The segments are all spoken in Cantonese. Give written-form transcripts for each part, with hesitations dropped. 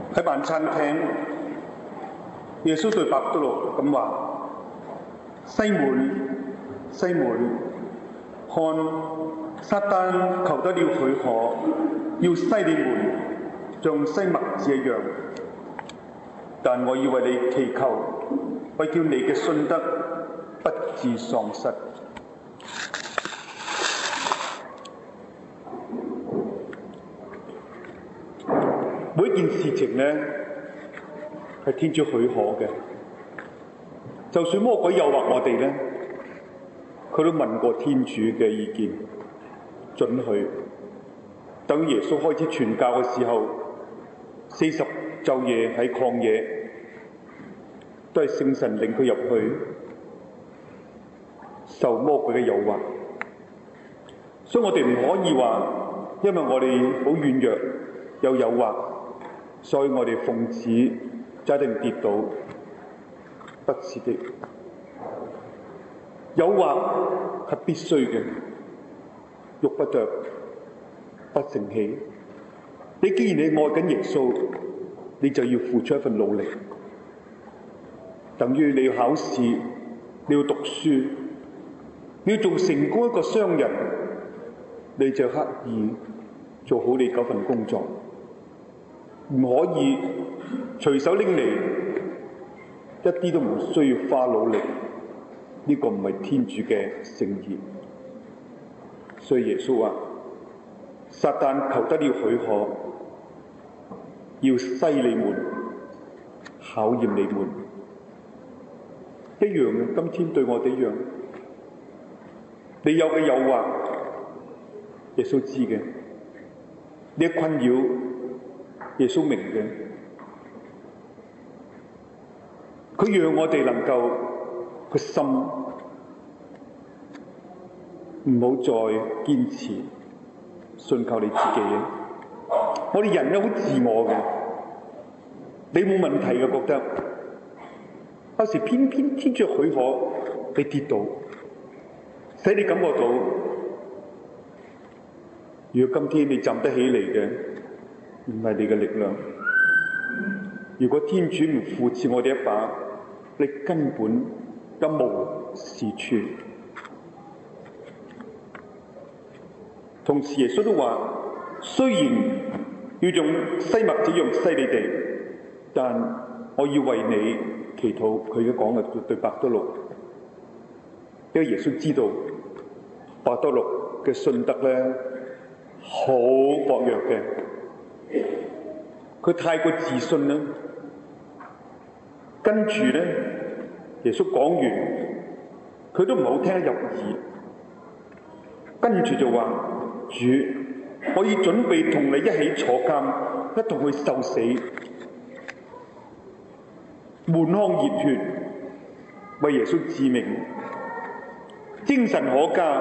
喺晚餐廳，耶穌對伯多祿咁話：西門，西門，看撒旦求得了許可，要篩你們像篩麥子一樣，但我要為你祈求，為叫你嘅信德不致喪失。每一件事情呢，係天主許可嘅，就算魔鬼誘惑我哋呢，佢都問過天主嘅意見，准許。等耶穌開始傳教嘅時候，40晝夜喺曠野，都係聖神領佢入去，受魔鬼嘅誘惑。所以我哋唔可以話，因為我哋好軟弱，有誘惑，所以我哋奉旨就一定跌倒，不是的。誘惑係必須嘅，喐不得，不成器。你既然你愛緊耶穌，你就要付出一份努力，等於你要考試，你要讀書，你要做成功一個商人，你就刻意做好你嗰份工作，唔可以隨手拎嚟，一啲都唔需要花努力。呢個唔係天主嘅聖言。所以耶穌話：撒旦求得了許可，要篩你們，考驗你們，一樣嘅。今天對我哋一樣，你有嘅誘惑，耶穌知嘅；你嘅困擾，耶穌明嘅。佢讓我哋能夠個心唔好再堅持信靠你自己。我哋人咧好自我嘅，你冇問題嘅覺得，有時偏偏天主許可你跌倒，使你感覺到，如果今天你站得起嚟嘅，唔係你嘅力量。如果天主唔扶持我哋一把，你根本一無是處。同時耶穌都話：雖然要用篩麥子樣篩你哋，但我要為你祈禱。佢而家講嘅對伯多祿，因為耶穌知道伯多祿嘅信德咧好薄弱嘅，佢太過自信啦。跟住咧，耶穌講完，佢都唔好聽得入耳。跟住就話：主，我已準備同你一起坐監，一同去受死，滿腔熱血為耶穌致命，精神可嘉，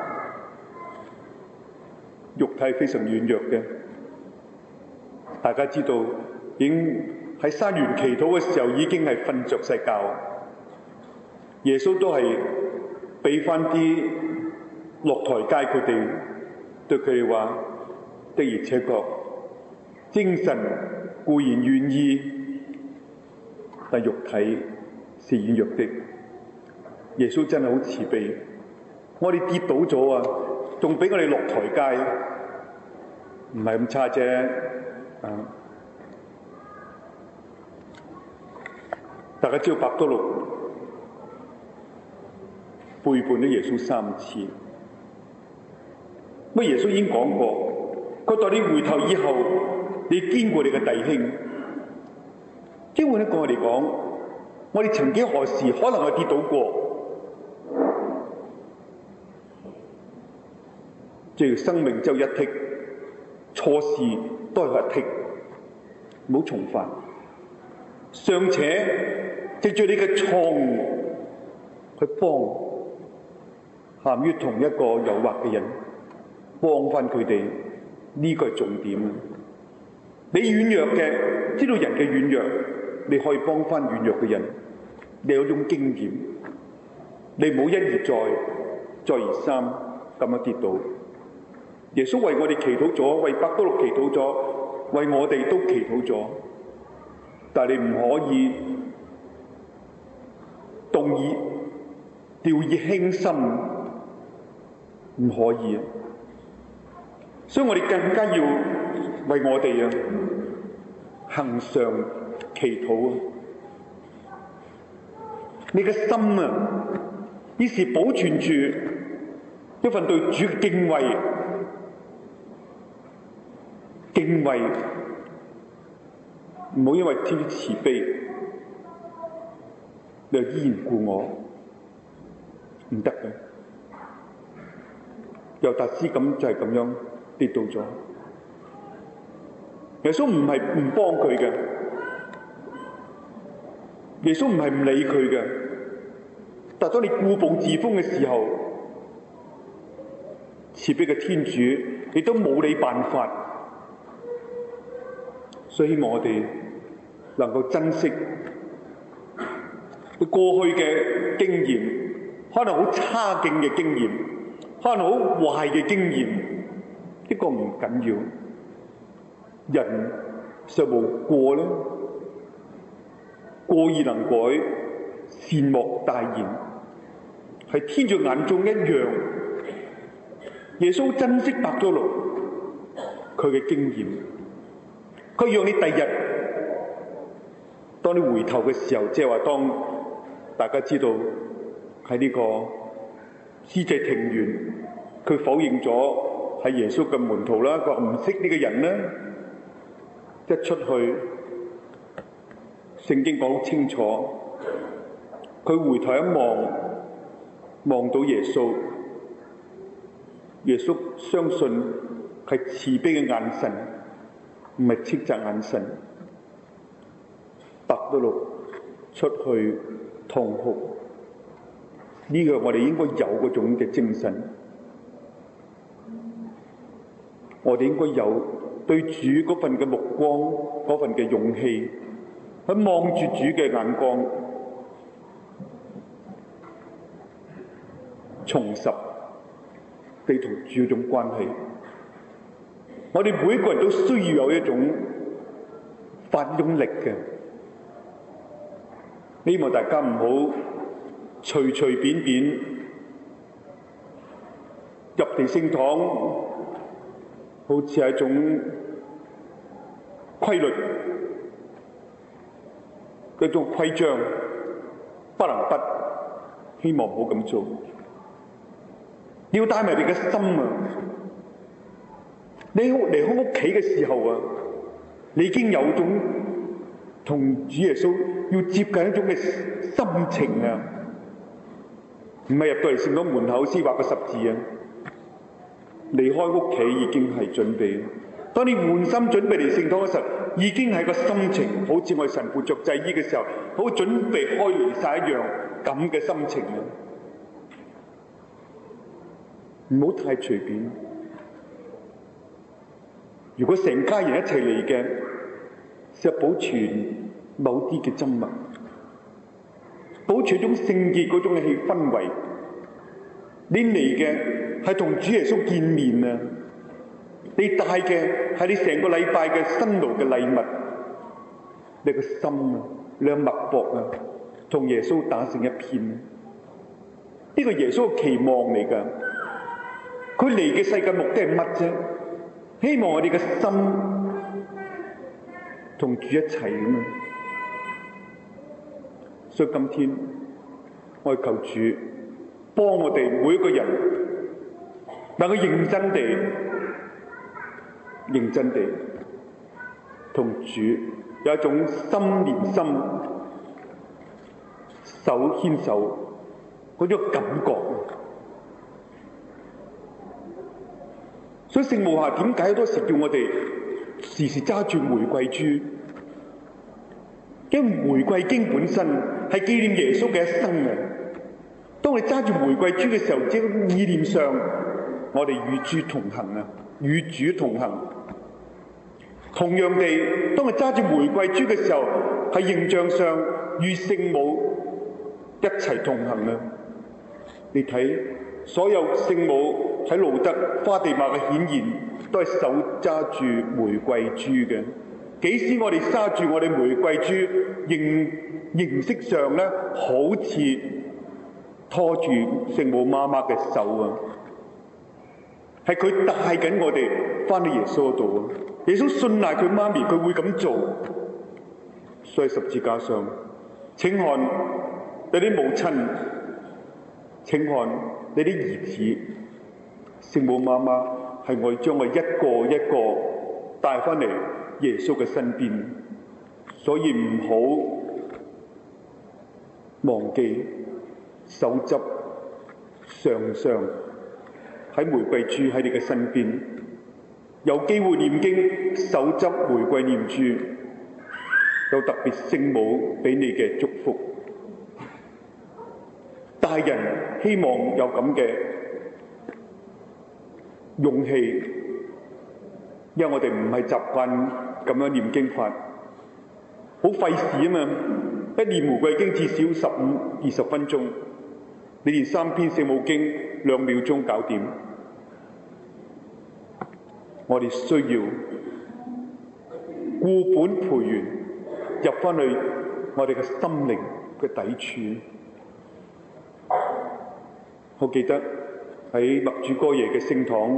肉體非常軟弱嘅。大家知道，已經喺山園祈禱嘅時候已經係瞓着晒覺。耶穌都係俾翻啲落台階佢哋，對佢哋話：的而且確，精神固然願意，但肉體是軟弱的。耶穌真係好慈悲，我哋跌倒咗啊，仲俾我哋落台階，唔係咁差啫。大家知道伯多祿背叛咗耶穌3次，乜耶穌已經講過，佢待你回頭以後，你堅固你嘅弟兄。經換一個我哋講，我哋曾幾何時可能係跌倒過，即係生命只有一剔，錯事都係一剔，唔好重犯。尚且藉住你嘅錯誤去幫陷於同一個誘惑嘅人，幫翻佢哋，呢個係重點。你軟弱嘅，知道人嘅軟弱，你可以幫翻軟弱嘅人，你有種經驗，你唔好一而再而三咁樣跌倒。耶穌為我哋祈禱咗，為伯多祿祈禱咗，為我哋都祈禱咗。 但係你唔可以掉以輕心，唔可以。所以我哋更加要為我哋恆常祈禱啊！你嘅心啊，於是保存住一份對主嘅敬畏，唔好因為天主慈悲，你就依然故我，唔得嘅。猶達斯咁就係咁樣跌倒咗。耶穌唔係唔幫佢嘅，耶穌唔係唔理佢嘅，但當你固步自封嘅時候，慈悲嘅天主亦都冇你辦法。所以希望我哋能夠珍惜過去嘅經驗，可能好差勁嘅經驗，可能好壞嘅經驗，呢個唔緊要。人尚無過呢，過而能改，善莫大焉，係天主眼中一樣。耶穌珍惜伯多祿佢嘅經驗，佢讓你第日當你回頭嘅時候，即係話當大家知道喺呢個司祭庭園，佢否認咗係耶穌嘅門徒啦，佢話唔識呢個人啦。一出去，聖經講好清楚，佢回頭一望，望到耶穌，耶穌相信係慈悲嘅眼神，唔係斥責眼神。伯多祿出去痛哭，呢個我哋應該有嗰種嘅精神，我哋應該有對主嗰份嘅目光，嗰份嘅勇氣，去望住主嘅眼光，重拾你同主嗰種關係。我哋每一個人都需要有一種發呢種力嘅，希望大家唔好隨隨便便入地聖堂，好似係一種規律，一種規章，不能不，希望唔好咁做。你要帶埋你嘅心啊！你離開屋企嘅時候啊，你已經有種同主耶穌要接近一種嘅心情啊！唔係入到嚟聖堂門口先畫個十字啊！離開屋企已經係準備。當你滿心準備嚟聖堂嘅時候，已經係個心情，好似我哋神父着祭衣嘅時候，好準備開彌撒一樣咁嘅心情啊！唔好太隨便。如果成家人一齊嚟嘅，就保存某啲嘅親密，保存一種聖潔嗰種嘅氣氛圍。你嚟嘅係同主耶穌見面啊！你帶嘅係你成個禮拜嘅辛勞嘅禮物，你個心啊，你嘅脈搏啊，同耶穌打成一片。呢個耶穌嘅期望嚟㗎，佢嚟嘅世界目的係乜啫？希望我哋嘅心同主一齊啊嘛。所以今天我哋求主幫我哋每一個人，能夠認真地同主有一種心連心、手牽手嗰種感覺。所以聖母下點解好多時叫我哋時時揸住玫瑰珠？因為玫瑰經本身係紀念耶穌嘅一生啊！當你揸住玫瑰珠嘅時候，即係意念上，我哋與主同行啊，與主同行。同樣地，當你揸住玫瑰珠嘅時候，喺形象上與聖母一齊同行啊！你睇所有聖母喺路德、花地瑪嘅顯現，都係手揸住玫瑰珠嘅。 幾時我哋揸住我哋玫瑰珠，形式上咧好似拖住聖母媽媽嘅手啊，係佢帶緊我哋翻到耶穌嗰度啊！耶穌信賴佢媽咪，佢會咁做。所以十字架上，請看你啲母親，請看你啲兒子，聖母媽媽係我將我一個一個帶翻嚟耶穌嘅身邊，所以唔好忘記手執常常喺玫瑰珠喺你嘅身邊，有機會念經手執玫瑰念珠，有特別聖母俾你嘅祝福。大人希望有咁嘅勇氣，因為我哋唔係習慣咁樣念經法，好費事啊嘛！一念玫瑰經至少15-20分鐘，你念3篇聖母經2秒鐘搞掂。我哋需要固本培元，入翻去我哋嘅心靈嘅底處。我記得喺默主哥耶嘅聖堂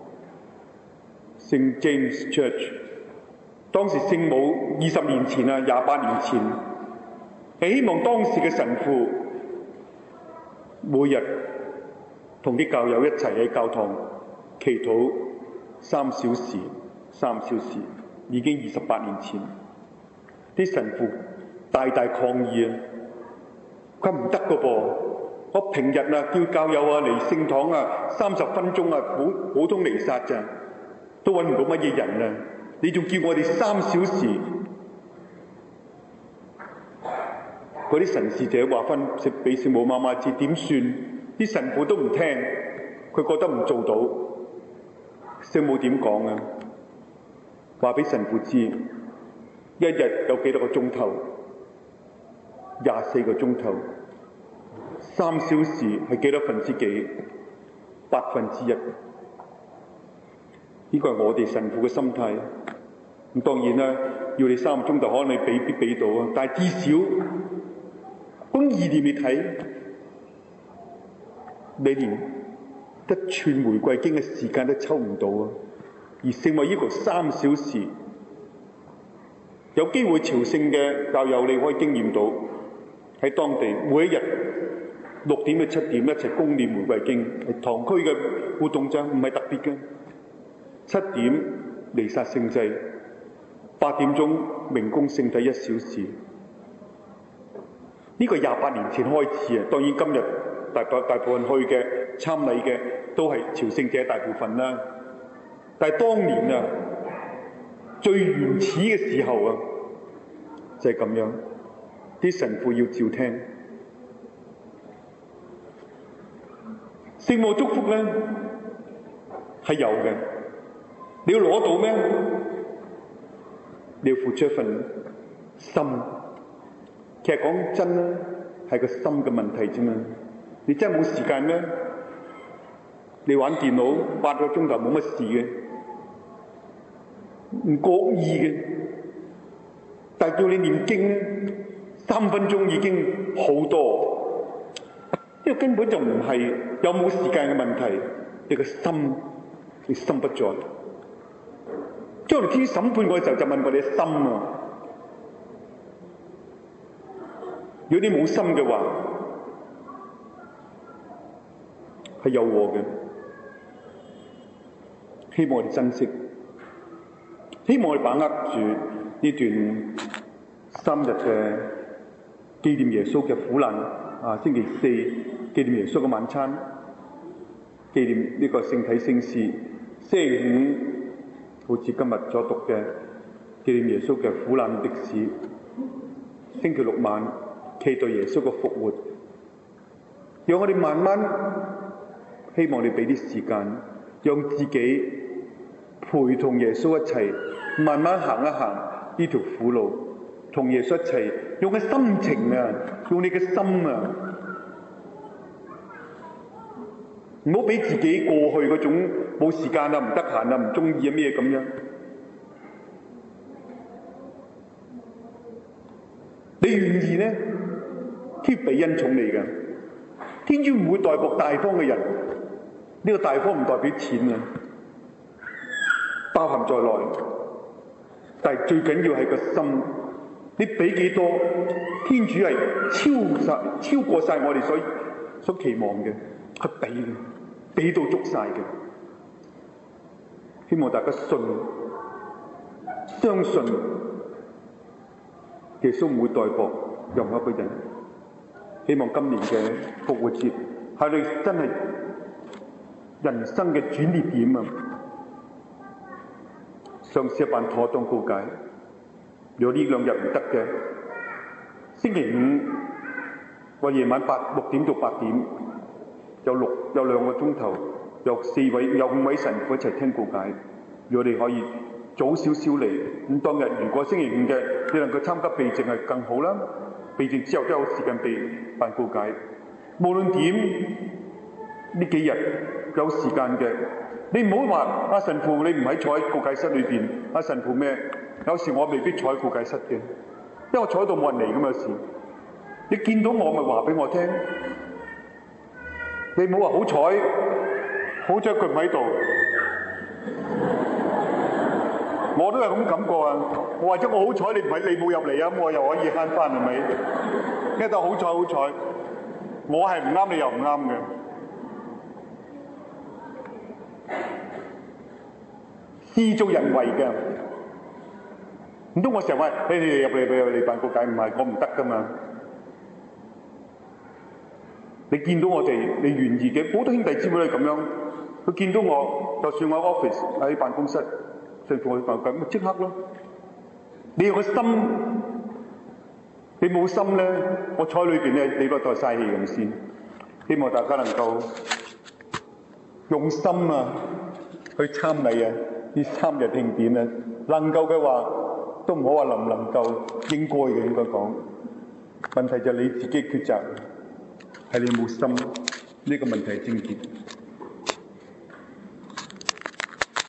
St. James Church， 當時聖母20年前啊，28年前，係希望當時嘅神父每日同啲教友一齊喺教堂祈禱3小時，3小時已經28年前，啲神父大抗議啊！佢唔得㗎噃，我平日啊叫教友啊嚟聖堂啊30分鐘啊普通彌撒咋，都揾唔到乜嘢人啊！你仲叫我哋3小時？嗰啲神事者話翻俾聖母媽媽知點算？啲神父都唔聽，佢覺得唔做到。聖母點講啊？話俾神父知，一日有幾多個鐘頭？24個鐘頭，3小時係幾多分之幾？1/8。呢個係我哋神父嘅心態。咁當然啦，要你3個鐘頭，可能你未必俾到啊。但係至少，咁意念你睇，你連一串玫瑰經嘅時間都抽唔到啊！而聖母要求3小時，有機會朝聖嘅教友，你可以經驗到喺當地每一日6點到7點一齊恭念玫瑰經，係堂區嘅活動啫，唔係特別嘅。7點彌撒聖祭，8點鐘明供聖體1小時。呢個28年前開始啊，當然今日大部分去嘅參禮嘅都係朝聖者大部分啦。但係當年啊，最原始嘅時候啊，就係咁樣，啲神父要照聽。聖母祝福咧係有嘅，你要攞到咩？你要付出一份心。其實講真啦，係個心嘅問題啫嘛。你真係冇時間咩？你玩電腦8個鐘頭冇乜事嘅，唔覺意嘅。但係叫你念經3分鐘已經好多，因為根本就唔係有冇時間嘅問題，你個心，你心不在。將來天審判我嘅時候，就問我哋嘅心啊。如果你冇心嘅話，係有禍嘅。希望我哋珍惜，希望我哋把握住呢段3日嘅紀念耶穌嘅苦難啊！星期4紀念耶穌嘅晚餐，紀念呢個聖體聖事。星期5好似今日所讀嘅紀念耶穌嘅苦難歷史。星期6晚期待耶穌嘅復活。讓我哋慢慢，希望你俾啲時間，讓自己陪同耶穌一齊，慢慢行一行呢條苦路，同耶穌一齊，用個心情啊，用你嘅心啊，唔好俾自己過去嗰種冇時間啊、唔得閒啊、唔中意啊咩咁樣。 你願意呢？天俾恩寵你嘅，天主唔會待薄大方嘅人。呢個大方唔代表錢啊，包含在內。但係最緊要係個心，你俾幾多，天主係超過晒我哋所期望嘅，係俾嘅，俾到足晒嘅。希望大家信、相信耶穌唔會待薄任何一個人。希望今年嘅復活節係你真係人生嘅轉捩點啊！嘗試一辦妥當告解。如果呢兩日唔得嘅，星期五我夜晚6點到8點有2個鐘頭，有5位神父一齊聽告解。如果你可以早少少嚟，咁當日如果星期五嘅你能夠參加避靜係更好啦。避靜之後都有時間辦告解。無論點呢幾日有時間嘅，你唔好話阿神父你唔喺坐喺告解室裏邊，阿神父咩？有時我未必坐喺告解室嘅，因為我坐喺度冇人嚟㗎嘛。有時你見到我咪話俾我聽，你唔好話好彩佢唔喺度，我都係咁感覺啊！我或者我好彩你冇入嚟啊，咁我又可以慳翻係咪？因為都好彩，我係唔啱，你又唔啱嘅。事做人為嘅，唔通我成日話你哋入嚟辦告解，唔係我唔得噶嘛？你見到我哋，你願意嘅，好多兄弟姊妹都係咁樣。佢見到我，就算我喺 office 喺辦公室，上課去辦告解，咪即刻咯。你有個心，你冇心咧，我坐喺裏邊咧，你個袋嘥氣咁先。希望大家能夠用心啊，去參禮啊！呢3日慶典啊，能夠嘅話都唔好話能唔能夠，應該嘅應該講。問題就係你自己抉擇，係你冇心，呢個問題係症結。